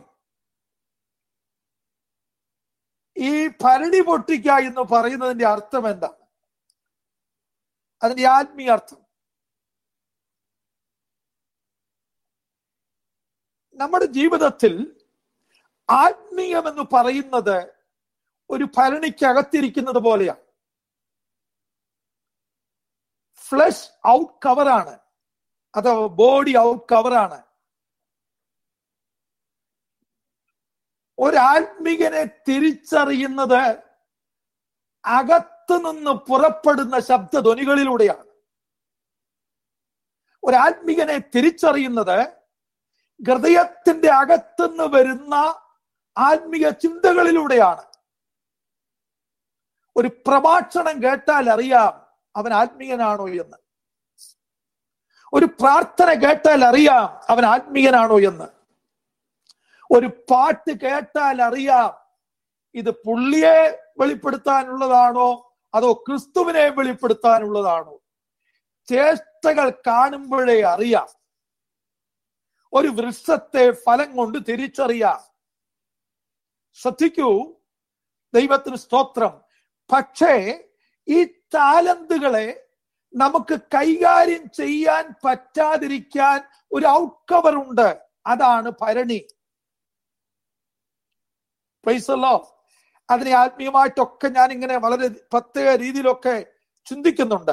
[SPEAKER 1] ഈ ഭരണി പൊട്ടിക്കുക എന്ന് പറയുന്നതിന്റെ അർത്ഥം എന്താണ്? അതിന്റെ ആത്മീയ അർത്ഥം, നമ്മുടെ ജീവിതത്തിൽ ആത്മീയം എന്ന് പറയുന്നത് ഒരു ഭരണിക്കകത്തിരിക്കുന്നത് പോലെയാണ്. ഫ്ലഷ് ഔട്ട് കവറാണ്, അഥവാ ബോഡി ഔട്ട് കവറാണ്. ഒരാത്മീകനെ തിരിച്ചറിയുന്നത് അകത്തു നിന്ന് പുറപ്പെടുന്ന ശബ്ദധ്വനികളിലൂടെയാണ്. ഒരാത്മീകനെ തിരിച്ചറിയുന്നത് ഹൃദയത്തിന്റെ അകത്തുനിന്ന് വരുന്ന ആത്മീയ ചിന്തകളിലൂടെയാണ്. ഒരു പ്രഭാഷണം കേട്ടാൽ അറിയാം അവൻ ആത്മീയനാണോ എന്ന്. ഒരു പ്രാർത്ഥന കേട്ടാൽ അറിയാം അവൻ ആത്മീയനാണോ എന്ന്. ഒരു പാട്ട് കേട്ടാൽ അറിയാം ഇത് പുള്ളിയെ വെളിപ്പെടുത്താനുള്ളതാണോ അതോ ക്രിസ്തുവിനെ വെളിപ്പെടുത്താനുള്ളതാണോ. ചേഷ്ടകൾ കാണുമ്പോഴേ അറിയാം. ഒരു വൃക്ഷത്തെ ഫലം കൊണ്ട് തിരിച്ചറിയാം. ശ്രദ്ധിക്കൂ, ദൈവത്തിന് സ്തോത്രം. പക്ഷേ ഈ ടാലന്റുകളെ നമുക്ക് കൈകാര്യം ചെയ്യാൻ പറ്റാതിരിക്കാൻ ഒരു ഔട്ട് കവർ ഉണ്ട്. അതാണ് ഭരണി. Price the Lord. അതിനെ ആത്മീയമായിട്ടൊക്കെ ഞാൻ ഇങ്ങനെ വളരെ പ്രത്യേക രീതിയിലൊക്കെ ചിന്തിക്കുന്നുണ്ട്.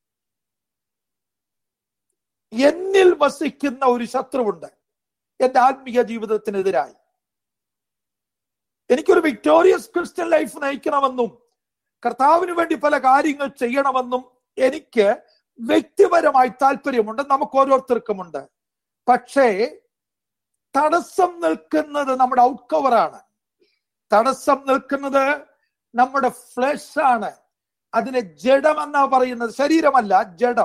[SPEAKER 1] എന്നിൽ വസിക്കുന്ന ഒരു ശത്രുവുണ്ട് എന്റെ ആത്മീയ ജീവിതത്തിനെതിരായി. എനിക്കൊരു വിക്ടോറിയസ് ക്രിസ്ത്യൻ ലൈഫ് നയിക്കണമെന്നും കർത്താവിന് വേണ്ടി പല കാര്യങ്ങൾ ചെയ്യണമെന്നും എനിക്ക് വ്യക്തിപരമായി താല്പര്യമുണ്ട്. നമുക്ക് ഓരോരുത്തർക്കുമുണ്ട്. പക്ഷേ തടസ്സം നിൽക്കുന്നത് നമ്മുടെ ഔട്ട് കവറാണ്. തടസ്സം നിൽക്കുന്നത് നമ്മുടെ ഫ്ലഷ് ആണ്. അതിനെ ജഡം എന്നാ പറയുന്നത്. ശരീരമല്ല, ജഡം.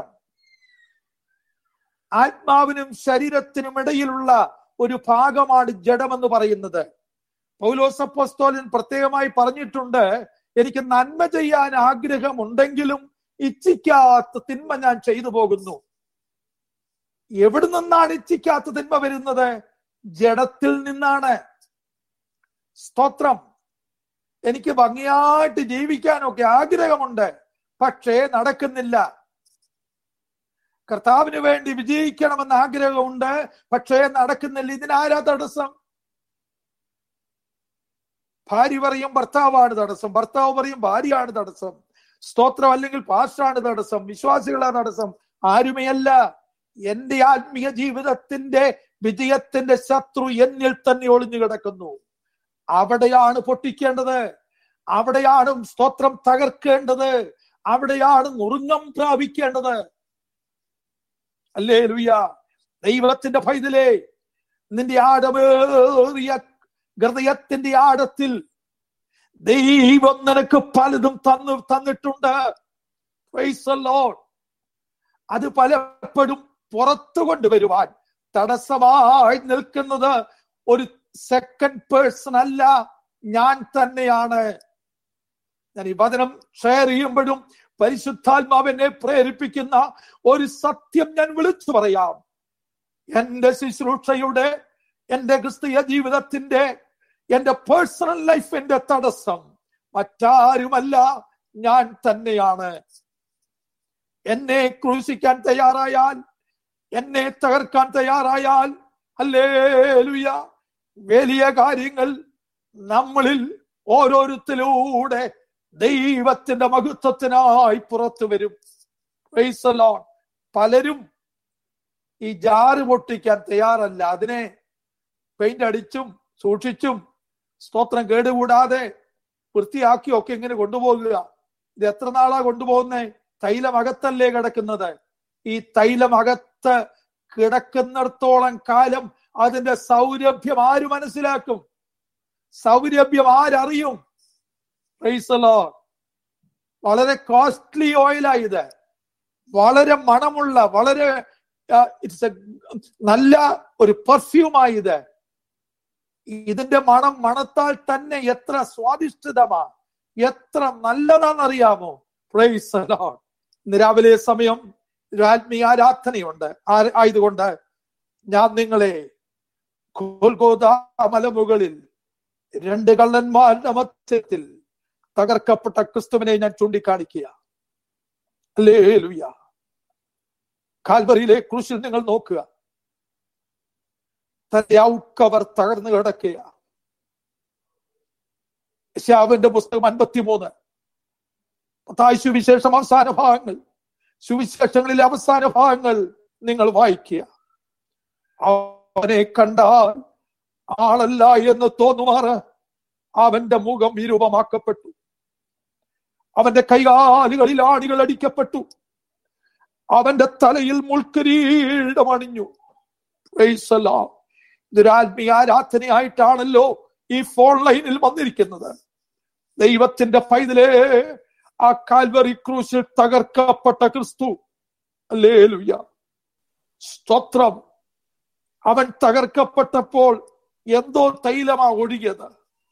[SPEAKER 1] ആത്മാവിനും ശരീരത്തിനും ഇടയിലുള്ള ഒരു ഭാഗമാണ് ജഡം എന്ന് പറയുന്നത്. പൗലോസ് അപ്പോസ്തലൻ പ്രത്യേകമായി പറഞ്ഞിട്ടുണ്ട്, എനിക്ക് നന്മ ചെയ്യാൻ ആഗ്രഹമുണ്ടെങ്കിലും ഇച്ഛിക്കാത്ത തിന്മ ഞാൻ ചെയ്തു പോകുന്നു. എവിടെ നിന്നാണ് ഇച്ഛിക്കാത്ത തിന്മ വരുന്നത്? ജഡത്തിൽ നിന്നാണ്. സ്തോത്രം. എനിക്ക് ഭംഗിയായിട്ട് ജീവിക്കാനൊക്കെ ആഗ്രഹമുണ്ട്, പക്ഷേ നടക്കുന്നില്ല. കർത്താവിന് വേണ്ടി വിജയിക്കണമെന്ന് ആഗ്രഹമുണ്ട്, പക്ഷേ നടക്കുന്നില്ല. ഇതിനാരാ തടസ്സം? ഭാര്യ പറയും ഭർത്താവാണ് തടസ്സം, ഭർത്താവ് പറയും ഭാര്യയാണ് തടസ്സം. സ്തോത്രം. അല്ലെങ്കിൽ പാസ്റ്ററാണ് തടസ്സം, വിശ്വാസികളാണ് തടസ്സം. ആരുമേയല്ല. എന്റെ ആത്മീയ ജീവിതത്തിന്റെ വിജയത്തിന്റെ ശത്രു എന്നിൽ തന്നെ ഒളിഞ്ഞു കിടക്കുന്നു. അവിടെയാണ് പൊട്ടിക്കേണ്ടത്. അവിടെയാണ് സ്തോത്രം തകർക്കേണ്ടത്. അവിടെയാണ് നുറുങ്ങം പ്രാപിക്കേണ്ടത്. ഹല്ലേലൂയ. ദൈവത്തിന്റെ പൈതലേ, നിന്റെ ആഴമേറിയ ഹൃദയത്തിന്റെ ആഴത്തിൽ ദൈവം നിനക്ക് പലതും തന്നിട്ടുണ്ട്. Praise the Lord. അത് പലപ്പോഴും പുറത്തു കൊണ്ടുവരുവാൻ തടസ്സമായി നിൽക്കുന്നത് ഒരു സെക്കൻഡ് പേഴ്സൺ അല്ല, ഞാൻ തന്നെയാണ്. ഞാൻ ഈ വചനം ഷെയർ ചെയ്യുമ്പോഴും പരിശുദ്ധാത്മാവിനെ പ്രേരിപ്പിക്കുന്ന ഒരു സത്യം ഞാൻ വിളിച്ചു പറയാം. എന്റെ ശുശ്രൂഷയുടെ, എന്റെ ക്രിസ്തീയ ജീവിതത്തിന്റെ, എന്റെ പേഴ്സണൽ ലൈഫിന്റെ തടസ്സം മറ്റാരുമല്ല, ഞാൻ തന്നെയാണ്. എന്നെ ക്രൂശിക്കാൻ തയ്യാറായാൽ, എന്നെ തകർക്കാൻ തയ്യാറായാൽ, ഹല്ലേലൂയ, വലിയ കാര്യങ്ങൾ നമ്മളിൽ ഓരോരുത്തരിലൂടെ ദൈവത്തിന്റെ മഹത്വത്തിനായി പുറത്തു വരും. Praise the Lord. പലരും ഈ ജാറ് പൊട്ടിക്കാൻ തയ്യാറല്ല. അതിനെ പെയിന്റ് അടിച്ചും സൂക്ഷിച്ചും സ്തോത്രം കേടുകൂടാതെ വൃത്തിയാക്കിയൊക്കെ ഇങ്ങനെ കൊണ്ടുപോകുക. ഇത് എത്ര നാളാ കൊണ്ടുപോകുന്നേ? തൈലം അകത്തല്ലേ കിടക്കുന്നത്. ഈ തൈലം അകത്ത് കിടക്കുന്നിടത്തോളം കാലം അതിന്റെ സൗരഭ്യം ആര് മനസ്സിലാക്കും? സൗരഭ്യം ആരറിയും? Praise the Lord. വളരെ കോസ്റ്റ്ലി ഓയിലായത്, വളരെ മണമുള്ള, വളരെ നല്ല ഒരു പെർഫ്യൂമായത്. ഇതിന്റെ മണത്താൽ തന്നെ എത്ര സ്വാദിഷ്ടതമാ, എത്ര നല്ലതാണെന്നറിയാമോ? Price the Lord. ഇന്ന് രാവിലെ സമയം ഒരു ആത്മീയ ആരാധനയുണ്ട്. ആയതുകൊണ്ട് ഞാൻ നിങ്ങളെ ഗോൽഗോഥാ മലമുകളിൽ രണ്ട് കള്ളന്മാരുടെ മധ്യത്തിൽ തകർക്കപ്പെട്ട ക്രിസ്തുവിനെ ഞാൻ ചൂണ്ടിക്കാണിക്കുക. ഹല്ലേലൂയ. കാൽവറിയിലെ ക്രൂശിൽ നിങ്ങൾ നോക്കുക. തന്റെ ഔട്ട് കവർ തകർന്നു കിടക്കുക. യെശയ്യാവിന്റെ പുസ്തകം 53, മത്തായി സുവിശേഷം അവസാന ഭാഗങ്ങൾ, സുവിശേഷങ്ങളിലെ അവസാന ഭാഗങ്ങൾ നിങ്ങൾ വായിക്കുക. അവനെ കണ്ടാൽ ആളല്ല എന്ന് തോന്നുമാറ് അവന്റെ മുഖം വിരൂപമാക്കപ്പെട്ടു. അവന്റെ കൈകാലുകളിൽ ആണികൾ അടിക്കപ്പെട്ടു. അവന്റെ തലയിൽ മുൾക്കിരീടം അണിഞ്ഞു. Praise the Lord. ഇതൊരു ആത്മീയ ആരാധനയായിട്ടാണല്ലോ ഈ ഫോൺ ലൈനിൽ വന്നിരിക്കുന്നത്. ദൈവത്തിന്റെ പൈതലേ, ആ കാൽവറി ക്രൂശിൽ തകർക്കപ്പെട്ട ക്രിസ്തു, ഹല്ലേലൂയ, സ്തോത്രം. അവൻ തകർക്കപ്പെട്ടപ്പോൾ എന്തോ തൈലമാ ഒഴുകിയത്.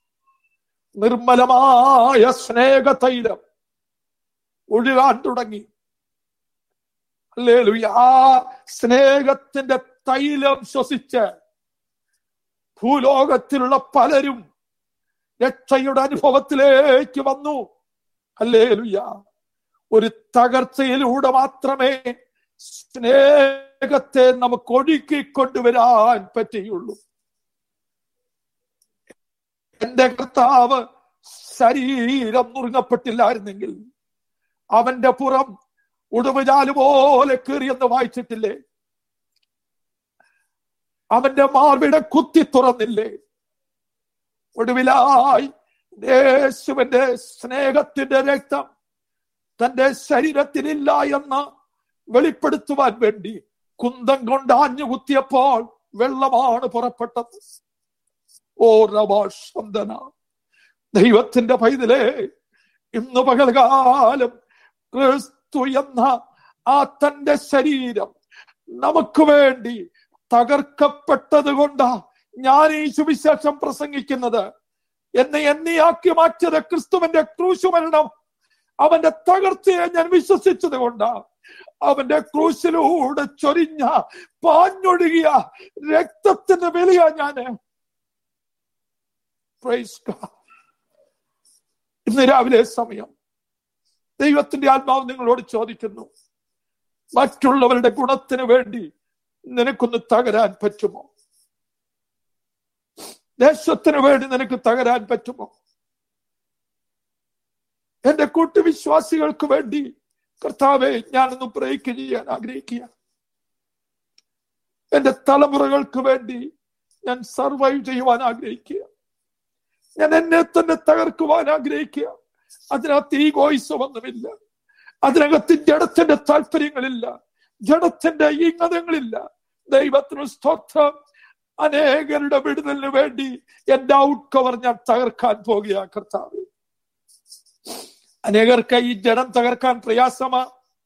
[SPEAKER 1] നിർമ്മലമായ സ്നേഹ തൈലം ഒഴുകാൻ തുടങ്ങി. ഹല്ലേലൂയ. ആ സ്നേഹത്തിന്റെ തൈലം ശ്വസിച്ച് ഭൂലോകത്തിലുള്ള പലരും രക്ഷയുടെ അനുഭവത്തിലേക്ക് വന്നു. ഹല്ലേലൂയ. ഒരു തകർച്ചയിലൂടെ മാത്രമേ സ്നേഹത്തെ നമുക്ക് ഒഴുക്കിക്കൊണ്ടുവരാൻ പറ്റുകയുള്ളൂ. എന്റെ കർത്താവ് ശരീരം നുറുങ്ങപ്പെട്ടില്ലായിരുന്നെങ്കിൽ അവന്റെ പുറം ഉടുവുചാല് പോലെ കീറിയെന്ന് വായിച്ചിട്ടില്ലേ? അവന്റെ മാർവിട കുത്തി തുറന്നില്ലേ? ഒടുവിലായി യേശുവിന്റെ സ്നേഹത്തിന്റെ രക്തം തന്റെ ശരീരത്തിലില്ല എന്ന് വെളിപ്പെടുത്തുവാൻ വേണ്ടി കുന്തം കൊണ്ട് ആഞ്ഞു കുത്തിയപ്പോൾ വെള്ളമാണ് പുറപ്പെട്ടത്. ഓ റബാശന്തന, ദൈവത്തിന്റെ പൈതലേ, ഇന്ന് പകൽകാലം ക്രിസ്തു എന്ന ആ തന്റെ ശരീരം നമുക്ക് വേണ്ടി തകർക്കപ്പെട്ടത് കൊണ്ടാ ഞാൻ ഈ സുവിശേഷം പ്രസംഗിക്കുന്നത്. എന്നെ എന്നെയാക്കി മാറ്റിയത് ക്രിസ്തുവിന്റെ ക്രൂശ് മരണം, അവന്റെ തകർച്ചയെ ഞാൻ വിശ്വസിച്ചത് കൊണ്ടാ. അവന്റെ ക്രൂശിലൂടെ ചൊരിഞ്ഞ പാഞ്ഞൊഴുകിയ രക്തത്തിന്റെ വിലയാ ഞാന്. ഇന്ന് രാവിലെ സമയം ദൈവത്തിന്റെ ആത്മാവ് നിങ്ങളോട് ചോദിക്കുന്നു, മറ്റുള്ളവരുടെ ഗുണത്തിന് വേണ്ടി നിനക്കൊന്ന് തകരാൻ പറ്റുമോ? ദേശത്തിന് വേണ്ടി നിനക്ക് തകരാൻ പറ്റുമോ? എന്റെ കൂട്ടുവിശ്വാസികൾക്ക് വേണ്ടി കർത്താവെ ഞാനൊന്ന് ബ്രേക്ക് ചെയ്യാൻ ആഗ്രഹിക്കുക. എന്റെ തലമുറകൾക്ക് വേണ്ടി ഞാൻ സർവൈവ് ചെയ്യുവാൻ ആഗ്രഹിക്കുക. ഞാൻ എന്നെ തന്നെ തകർക്കുവാൻ ആഗ്രഹിക്കുക. അതിനകത്ത് ഈഗോയിസമൊന്നുമില്ല, അതിനകത്ത് ജഡത്തിന്റെ താല്പര്യങ്ങളില്ല, ജഡത്തിന്റെ ഇംഗതങ്ങളില്ല. ദൈവത്തിന് സ്തോത്രം. അനേകരുടെ വിടുതലിന് വേണ്ടി എന്റെ ഔട്ട് കവർ ഞാൻ തകർക്കാൻ പോകുക കർത്താവ്. അനേകർക്ക് ഈ ജഡം തകർക്കാൻ പ്രയാസമാ.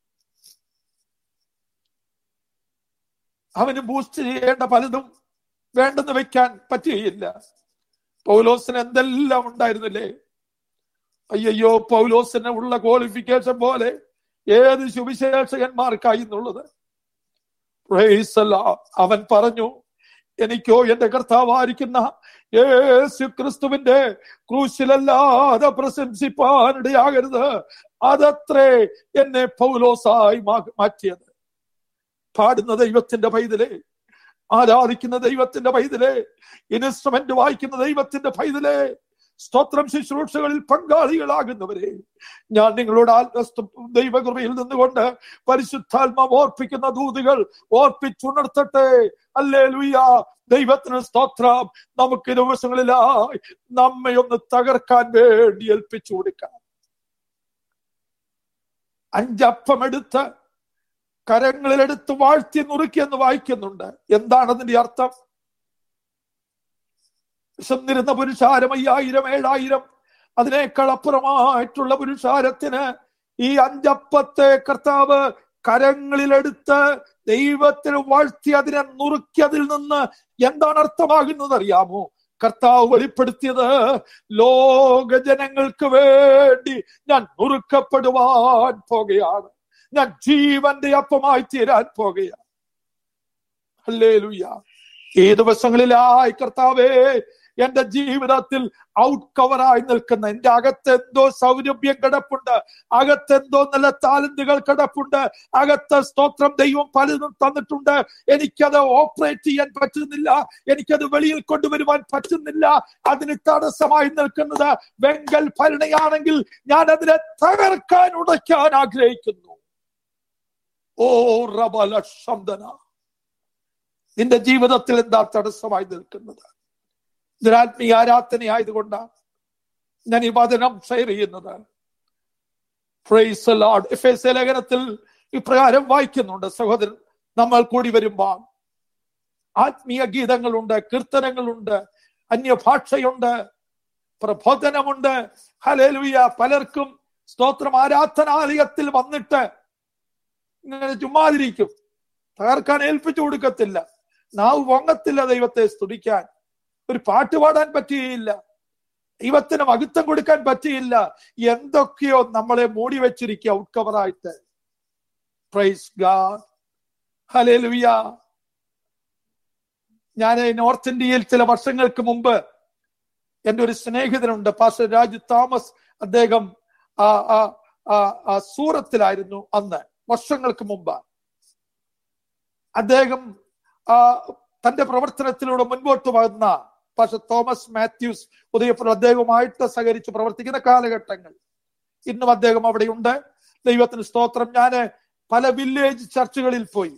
[SPEAKER 1] അവന് ബൂസ്റ്റ് ചെയ്യേണ്ട പലതും വേണ്ടെന്ന് വെക്കാൻ പറ്റുകയില്ല. പൗലോസിന് എന്തെല്ലാം ഉണ്ടായിരുന്നില്ലേ? അയ്യോ, പൗലോസിന് ഉള്ള ക്വാളിഫിക്കേഷൻ പോലെ ഏത് സുവിശേഷകന്മാർക്കായി എന്നുള്ളത്. അവൻ പറഞ്ഞു, എനിക്കോ എന്റെ കർത്താവായിരിക്കുന്ന യേശു ക്രിസ്തുവിന്റെ ക്രൂശിലല്ലാതെ പ്രശംസിപ്പാനിടയാകരുത്. അതത്രേ എന്നെ പൗലോസായി മാറ്റിയത്. പാടുന്ന ദൈവത്തിന്റെ പൈതലേ, ആരാധിക്കുന്ന ദൈവത്തിന്റെ പൈതലേ, ഇൻസ്ട്രുമെന്റ് വായിക്കുന്ന ദൈവത്തിന്റെ പൈതലേ, സ്തോത്രം ശുശ്രൂഷകളിൽ പങ്കാളികളാകുന്നവരെ, ഞാൻ നിങ്ങളോട് ദൈവകൃപയിൽ നിന്നുകൊണ്ട് പരിശുദ്ധാത്മാവ് ഓർപ്പിക്കുന്ന ദൂതുകൾ ഓർപ്പിച്ചുണർത്തട്ടെ. ഹല്ലേലൂയ. ദൈവത്തിന് സ്തോത്രം. നമുക്ക് ദിവസങ്ങളിലായി നമ്മെ ഒന്ന് തകർക്കാൻ വേണ്ടി ഏൽപ്പിച്ചു കൊടുക്കാം. 5 അപ്പം എടുത്ത് കരങ്ങളിലെടുത്ത് വാഴ്ത്തി നുറുക്കിയെന്ന് വായിക്കുന്നുണ്ട്. എന്താണ് അതിന്റെ അർത്ഥം? വിശന്നിരുന്ന പുരുഷാരം 5000 7000 അതിനേക്കാൾ അപ്പുറമായിട്ടുള്ള പുരുഷാരത്തിന് ഈ 5 അപ്പത്തെ കർത്താവ് കരങ്ങളിലെടുത്ത് ദൈവത്തിന് വാഴ്ത്തി അതിനെ നുറുക്കി അതിൽ നിന്ന് എന്താണ് അർത്ഥമാകുന്നത് അറിയാമോ? കർത്താവ് വെളിപ്പെടുത്തിയത്, ലോക ജനങ്ങൾക്ക് വേണ്ടി ഞാൻ നുറുക്കപ്പെടുവാൻ പോകുകയാണ്, ഞാൻ ജീവന്റെ അപ്പമായി തീരാൻ പോകുകയാണ്. ഹല്ലേലൂയ. ഈ ദിവസങ്ങളിലായി കർത്താവേ, എന്റെ ജീവിതത്തിൽ ഔട്ട് കവറായി നിൽക്കുന്ന, എന്റെ അകത്തെന്തോ സൗരഭ്യം കിടപ്പുണ്ട്, അകത്തെന്തോ നല്ല താലന്തുകൾ കിടപ്പുണ്ട്, അകത്ത് സ്തോത്രം ദൈവം പലതും തന്നിട്ടുണ്ട്. എനിക്കത് ഓപ്പറേറ്റ് ചെയ്യാൻ പറ്റുന്നില്ല, എനിക്കത് വെളിയിൽ കൊണ്ടുവരുവാൻ പറ്റുന്നില്ല. അതിന് തടസ്സമായി നിൽക്കുന്നത് വെങ്കൽ ഭരണയാണെങ്കിൽ ഞാൻ അതിനെ തകർക്കാൻ, ഉടയ്ക്കാൻ ആഗ്രഹിക്കുന്നു. ഓ റബല ശബ്ദന, നിന്റെ ജീവിതത്തിൽ എന്താ തടസ്സമായി നിൽക്കുന്നത്? ആത്മീയ ആരാധനയായതുകൊണ്ടാണ് ഞാൻ ഈ വചനം ഷെയർ ചെയ്യുന്നത്. Price the Lord. എഫേസ്യ ലേഖനത്തിൽ ഇപ്രകാരം വായിക്കുന്നുണ്ട്, സഹോദരൻ, നമ്മൾ കൂടി വരുമ്പോൾ ആത്മീയ ഗീതങ്ങളുണ്ട്, കീർത്തനങ്ങളുണ്ട്, അന്യഭാഷയുണ്ട്, പ്രബോധനമുണ്ട്. ഹല്ലേലൂയ. പലർക്കും സ്തോത്രം ആരാധനാലയത്തിൽ വന്നിട്ട് ഇങ്ങനെ ചുമ്മാതിരിക്കും, തകർക്കാൻ ഏൽപ്പിച്ചു കൊടുക്കത്തില്ല, നാവ് പൊങ്ങത്തില്ല ദൈവത്തെ സ്തുതിക്കാൻ, ഒരു പാട്ട് പാടാൻ പറ്റുകയില്ല, ദൈവത്തിന് മഹത്വം കൊടുക്കാൻ പറ്റിയില്ല. എന്തൊക്കെയോ നമ്മളെ മൂടി വെച്ചിരിക്കുക ഔട്ട് കവറായിട്ട്. Praise God. ഹല്ലേലൂയ. ഞാൻ നോർത്ത് ഇന്ത്യയിൽ ചില വർഷങ്ങൾക്ക് മുമ്പ് എൻ്റെ ഒരു സ്നേഹിതനുണ്ട്, പാസ്റ്റർ രാജു തോമസ്. അദ്ദേഹം സൂറത്തിലായിരുന്നു അന്ന്, വർഷങ്ങൾക്ക് മുമ്പ്. അദ്ദേഹം തന്റെ പ്രവർത്തനത്തിലൂടെ മുൻപോട്ട് വന്ന പാസ്റ്റർ തോമസ് മാത്യൂസ് ഉദയപുരം, അദ്ദേഹവുമായിട്ട് സഹകരിച്ച് പ്രവർത്തിക്കുന്ന കാലഘട്ടങ്ങൾ. ഇന്നും അദ്ദേഹം അവിടെയുണ്ട്. ദൈവത്തിന് സ്തോത്രം. ഞാന് പല വില്ലേജ് ചർച്ചുകളിൽ പോയി.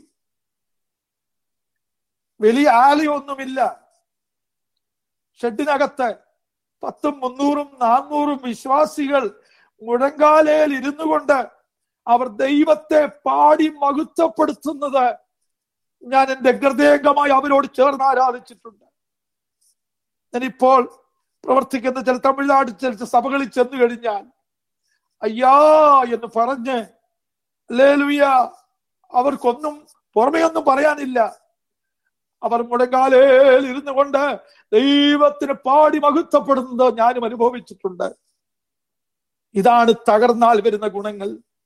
[SPEAKER 1] വലിയ ആലയമൊന്നുമില്ല. ഷെഡിനകത്ത് 100, 300, 400 വിശ്വാസികൾ മുഴങ്കാലയിൽ ഇരുന്നു കൊണ്ട് അവർ ദൈവത്തെ പാടി മഹത്വപ്പെടുത്തുന്നത് ഞാൻ എൻ്റെ ഹൃദയംഗമായി അവരോട് ചേർന്ന് ആരാധിച്ചിട്ടുണ്ട്. ഞാനിപ്പോൾ പ്രവർത്തിക്കുന്ന ചില തമിഴ്നാട് ചില സഭകളിൽ ചെന്നു കഴിഞ്ഞാൽ അയ്യാ എന്ന് പറഞ്ഞ് ഹല്ലേലൂയ, അവർക്കൊന്നും പുറമേ ഒന്നും പറയാനില്ല. അവർ മുഴങ്കാലയിൽ ഇരുന്നു കൊണ്ട് ദൈവത്തിന് പാടി മഹത്വപ്പെടുന്നത് ഞാനും അനുഭവിച്ചിട്ടുണ്ട്. ഇതാണ് തകർന്നാൽ വരുന്ന ഗുണങ്ങൾ.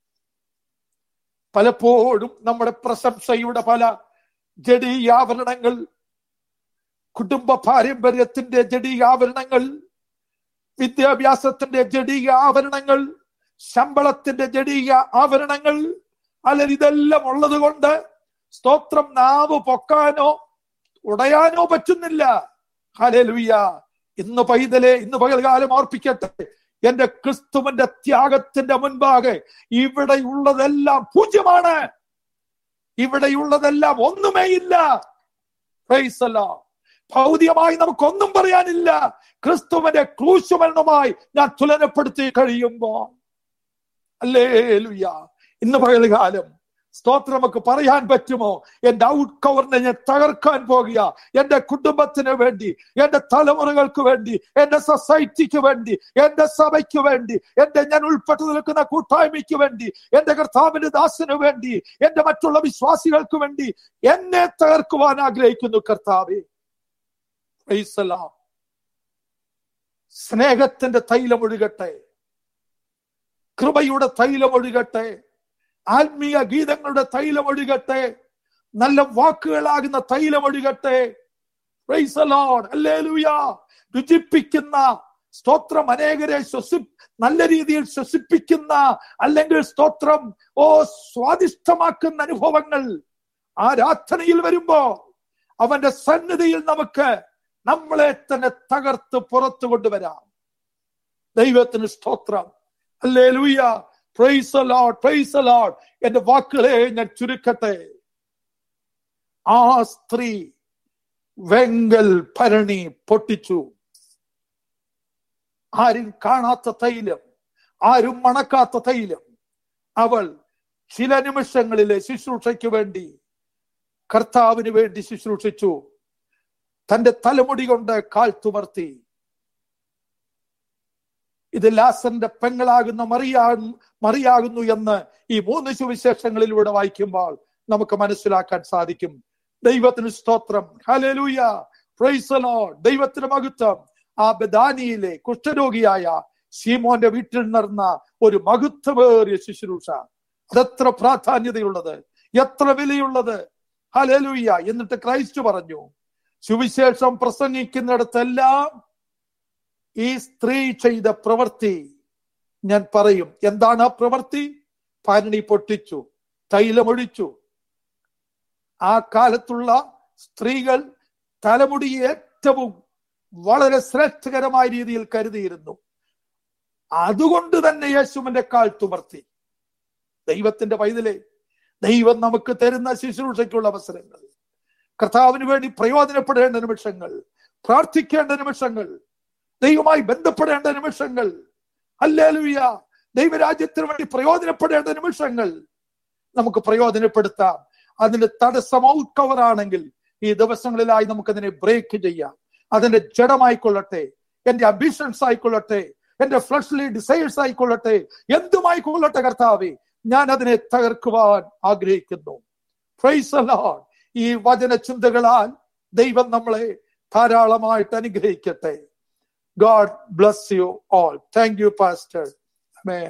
[SPEAKER 1] പലപ്പോഴും നമ്മുടെ പ്രശംസയുടെ പല ജഡീയാഭരണങ്ങൾ, കുടുംബ പാരമ്പര്യത്തിന്റെ ജഡീയാഭരണങ്ങൾ, വിദ്യാഭ്യാസത്തിന്റെ ജഡീയ ആഭരണങ്ങൾ, ശമ്പളത്തിന്റെ ജഡീയ ആഭരണങ്ങൾ, അല്ലെങ്കിൽ ഇതെല്ലാം ഉള്ളത് കൊണ്ട് സ്തോത്രം നാവ് പൊക്കാനോ ഉടയാനോ പറ്റുന്നില്ല. ഹല്ലേലൂയ. ഇന്ന് പകൽകാലം ഓർപ്പിക്കട്ടെ, എന്റെ ക്രിസ്തുവിന്റെ ത്യാഗത്തിന്റെ മുൻപാകെ ഇവിടെയുള്ളതെല്ലാം പൂജ്യമാണ്. ഇവിടെയുള്ളതെല്ലാം ഒന്നുമേയില്ല. Praise the Lord. ഭൗതികമായി നമുക്കൊന്നും പറയാനില്ല. ക്രിസ്തുവിന്റെ ക്രൂശുമരണവുമായി ഞാൻ തുലനപ്പെടുത്തി കഴിയുമ്പോൾ ഹല്ലേലൂയ. ഇന്ന് പകൽകാലം സ്തോത്രം നമുക്ക് പറയാൻ പറ്റുമോ? എന്റെ ഔട്ട് കവറിനെ ഞാൻ തകർക്കാൻ പോകുക. എന്റെ കുടുംബത്തിന് വേണ്ടി, എന്റെ തലമുറകൾക്ക് വേണ്ടി, എന്റെ സൊസൈറ്റിക്ക് വേണ്ടി, എന്റെ സഭയ്ക്ക് വേണ്ടി, ഞാൻ ഉൾപ്പെട്ടു നിൽക്കുന്ന കൂട്ടായ്മയ്ക്ക് വേണ്ടി, എന്റെ കർത്താവിന്റെ ദാസന് വേണ്ടി, എന്റെ മറ്റുള്ള വിശ്വാസികൾക്ക് വേണ്ടി എന്നെ തകർക്കുവാൻ ആഗ്രഹിക്കുന്നു കർത്താവേ. Praise the Lord. സ്നേഹത്തിന്റെ തൈലമൊഴുകട്ടെ, കൃപയുടെ തൈലമൊഴുകട്ടെ, ആത്മീയ ഗീതങ്ങളുടെ തൈലമൊഴുകട്ടെ, നല്ല വാക്കുകളാകുന്ന തൈലമൊഴുകട്ടെ. Praise the Lord. ഹല്ലേലൂയ. രുചിപ്പിക്കുന്ന സ്തോത്രം, അനേകരെ നല്ല രീതിയിൽ ശ്വസിപ്പിക്കുന്ന, അല്ലെങ്കിൽ സ്തോത്രം സ്വാദിഷ്ടമാക്കുന്ന അനുഭവങ്ങൾ ആരാധനയിൽ വരുമ്പോ അവന്റെ സന്നിധിയിൽ നമുക്ക് നമ്മളെ തന്നെ തകർത്ത് പുറത്തു കൊണ്ടുവരാം. ദൈവത്തിന് സ്തോത്രം. ഹല്ലേലൂയ. Praise the Lord. Praise the Lord. എന്റെ വാക്കുകളെ ഞാൻ ചുരുക്കട്ടെ. ആ സ്ത്രീ വെങ്കൽ ഭരണി പൊട്ടിച്ചു. ആരും കാണാത്ത തൈലം, ആരും മണക്കാത്ത തൈലം അവൾ ചില നിമിഷങ്ങളിലെ ശുശ്രൂഷയ്ക്ക് വേണ്ടി, കർത്താവിന് വേണ്ടി ശുശ്രൂഷിച്ചു. തന്റെ തലമുടി കൊണ്ട് കാൽ തുമർത്തി. ഇത് ലാസറിന്റെ പെങ്ങളാകുന്ന മറിയാകുന്നു എന്ന് ഈ 3 സുവിശേഷങ്ങളിലൂടെ വായിക്കുമ്പോൾ നമുക്ക് മനസ്സിലാക്കാൻ സാധിക്കും. ദൈവത്തിന് സ്തോത്രം. ഹല്ലേലൂയ. Praise the Lord. ദൈവത്തിന് മഹത്വം. ആ ബെഥാനിയിലെ കുഷ്ഠരോഗിയായ ശീമോന്റെ വീട്ടിൽ നടന്ന ഒരു മഹത്വമേറിയ ശുശ്രൂഷ, അതെത്ര പ്രാധാന്യതയുള്ളത്, എത്ര വിലയുള്ളത്. ഹല്ലേലൂയ. എന്നിട്ട് ക്രൈസ്റ്റ് പറഞ്ഞു, സുവിശേഷം പ്രസംഗിക്കുന്നിടത്തെല്ലാം ഈ സ്ത്രീ ചെയ്ത പ്രവൃത്തി ഞാൻ പറയും. എന്താണ് ആ പ്രവൃത്തി? ഭരണി പൊട്ടിച്ചു, തൈലമൊഴിച്ചു. ആ കാലത്തുള്ള സ്ത്രീകൾ തലമുടി ഏറ്റവും വളരെ ശ്രേഷ്ഠകരമായ രീതിയിൽ കരുതിയിരുന്നു. അതുകൊണ്ട് തന്നെ യേശുവിന്റെ കാൽ തുമർത്തി. ദൈവത്തിന്റെ പൈതലേ, ദൈവം നമുക്ക് തരുന്ന ശുശ്രൂഷയ്ക്കുള്ള അവസരങ്ങൾ, കർത്താവിന് വേണ്ടി പ്രയോജനപ്പെടേണ്ട നിമിഷങ്ങൾ, പ്രാർത്ഥിക്കേണ്ട നിമിഷങ്ങൾ, ദൈവമായി ബന്ധപ്പെടേണ്ട നിമിഷങ്ങൾ, ഹല്ലേലൂയ, ദൈവരാജ്യത്തിന് വേണ്ടി പ്രയോജനപ്പെടേണ്ട നിമിഷങ്ങൾ നമുക്ക് പ്രയോജനപ്പെടുത്താം. അതിന്റെ തടസ്സം ഔട്ട് കവറാണെങ്കിൽ ഈ ദിവസങ്ങളിലായി നമുക്കതിനെ ബ്രേക്ക് ചെയ്യാം. അതിന്റെ ജഡമായിക്കൊള്ളട്ടെ, എന്റെ അംബിഷൻസ് ആയിക്കൊള്ളട്ടെ, എന്റെ ഫ്ലഷ്ലി ഡിസൈർസ് ആയിക്കൊള്ളട്ടെ, എന്തുമായിക്കൊള്ളട്ടെ കർത്താവേ, ഞാൻ അതിനെ തകർക്കുവാൻ ആഗ്രഹിക്കുന്നു. Praise the Lord. ഈ വചന ചിന്തകളാൽ ദൈവം നമ്മളെ ധാരാളമായിട്ട് അനുഗ്രഹിക്കട്ടെ. God bless you all. Thank you, Pastor. Amen.